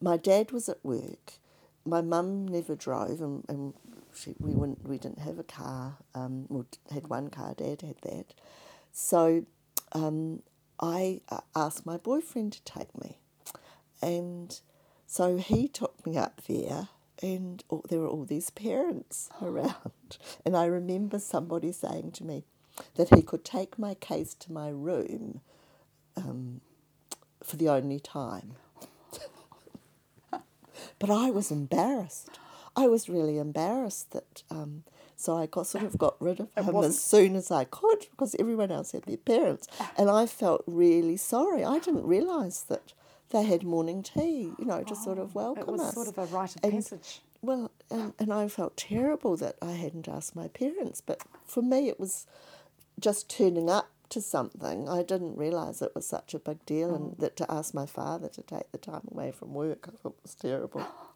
my dad was at work. My mum never drove, and we didn't have a car. We had one car. Dad had that. So I asked my boyfriend to take me, and so he took me up there, and there were all these parents around. And I remember somebody saying to me that he could take my case to my room for the only time. But I was embarrassed. I was really embarrassed that... so I got rid of him as soon as I could, because everyone else had their parents. And I felt really sorry. I didn't realise that they had morning tea, to sort of welcome us. It was sort of a rite of passage. Well, and I felt terrible that I hadn't asked my parents. But for me, it was just turning up to something. I didn't realise it was such a big deal, and that to ask my father to take the time away from work, I thought was terrible.